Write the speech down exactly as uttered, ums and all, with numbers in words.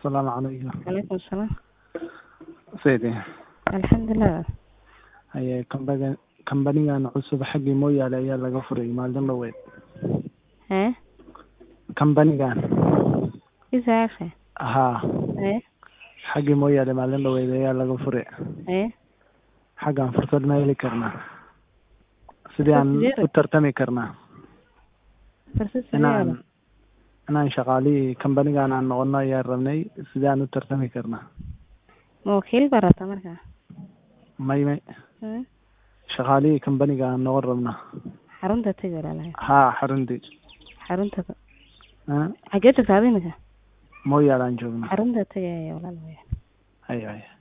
السلام عليكم. عليكم السلام. سيدي الحمد لله. هي كمباني كمبانيgan cusub xagii mooyaale ayaa laga furay maalin dhaweed. ها Kambanigan إذا أخي. ها إيه xagii mooyaale maalin dhaweed ayaa laga furay. إيه xagaan fursad ma heli karnaa sidii aan u tartami karnaa فرصة inaan سريعة. inaan shaqaalihii kambanigan aan noqono ayaa rabnay sidii aan u tartami karnaa موكيل برا تمرك. may may ها shaqaalihii kambaniga aan noqon rabnaa حرون تتجر على haa xaruntii حرون تت ها حاجات تعبينك mooyaale aan joogno حرون تتجر يا ولا لا. hay hay